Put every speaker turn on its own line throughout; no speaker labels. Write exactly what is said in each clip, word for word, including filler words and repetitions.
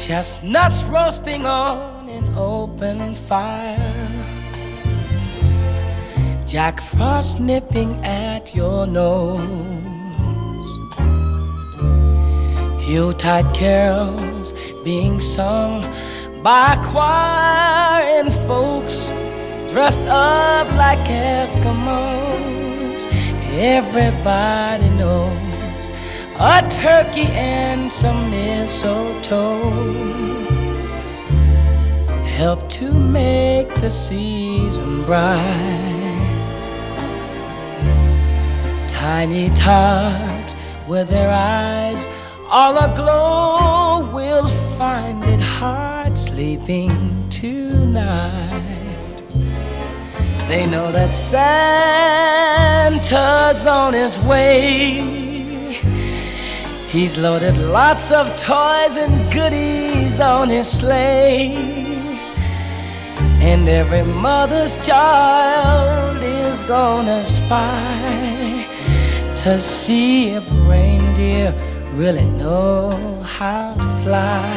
chestnuts roasting on an open fire, Jack Frost nipping at your nose, Yuletide carols being sung by a choir, and folks dressed up like Eskimos. Everybody knows a turkey and some mistletoe help to make the season bright. Tiny tots with their eyes all aglow will find it hard sleeping tonight. They know that Santa's on his way. He's loaded lots of toys and goodies on his sleigh, and every mother's child is gonna spy to see if reindeer really know how to fly.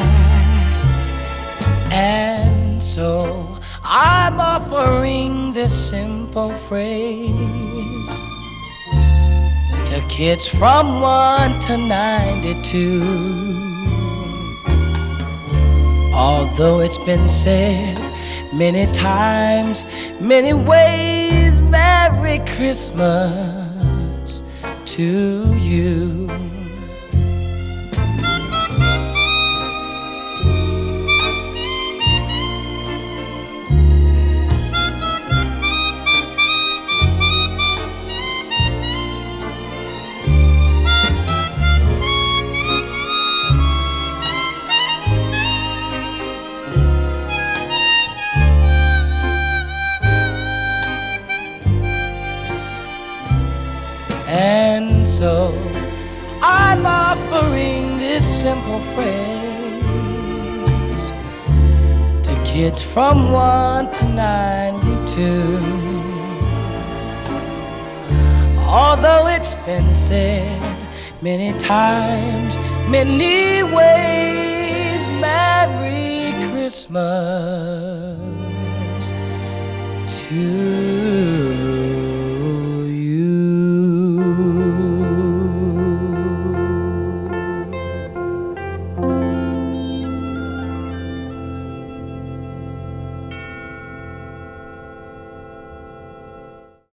And so I'm offering this simple phrase to kids from one to ninety-two. Although it's been said many times, many ways, Merry Christmas to you. And so I'm offering this simple phrase to kids from one to ninety-two. Although it's been said many times, many ways, Merry Christmas to you.